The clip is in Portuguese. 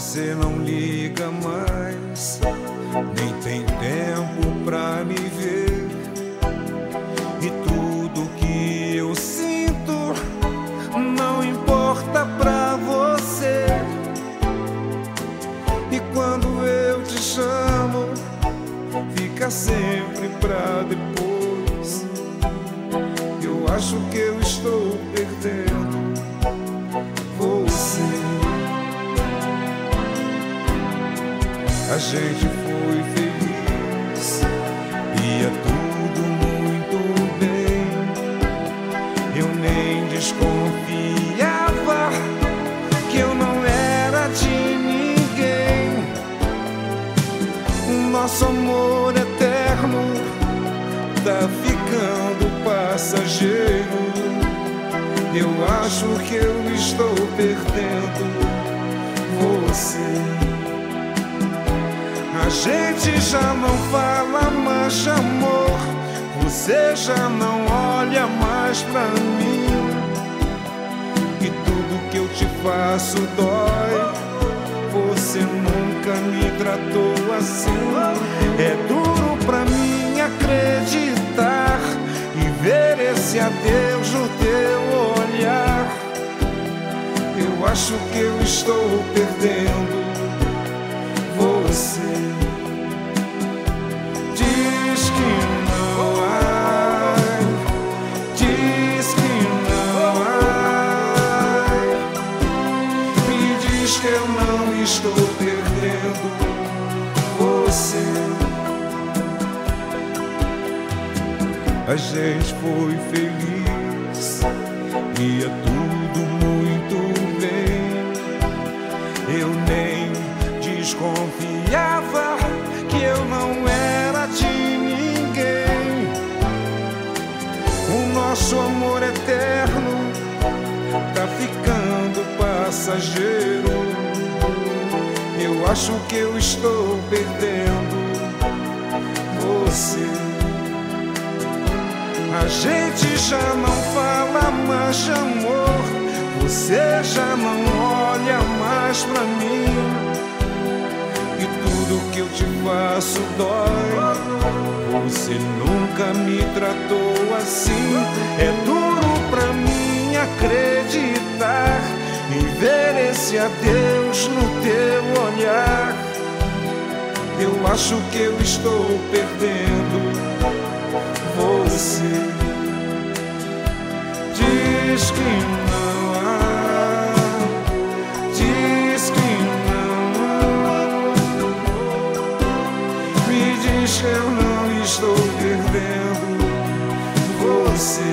você não liga mais, nem tem tempo pra me ver. E tudo que eu sinto não importa pra você. E quando eu te chamo, fica sempre pra depois. Eu acho que eu estou perdendo você. A gente foi feliz, ia tudo muito bem. Eu nem desconfiava que eu não era de ninguém. O nosso amor eterno tá ficando passageiro. Eu acho que eu estou perdendo você. A gente já não fala mais de amor, você já não olha mais pra mim. E tudo que eu te faço dói, você nunca me tratou assim. É duro pra mim acreditar e ver esse adeus no teu olhar. Eu acho que eu estou perdendo você. Diz que não há, diz que não há, me diz que eu não estou perdendo você. A gente foi feliz, ia tudo muito bem. Eu nem desconfiava que eu não era de ninguém. O nosso amor eterno tá ficando passageiro. Eu acho que eu estou perdendo você. A gente já não fala mais de amor, você já não olha mais pra mim. E tudo que eu te faço dói, você nunca me tratou assim. É duro pra mim acreditar e ver esse adeus no teu olhar. Eu acho que eu estou perdendo você. Diz que não há, diz que não há, me diz que eu não estou perdendo você.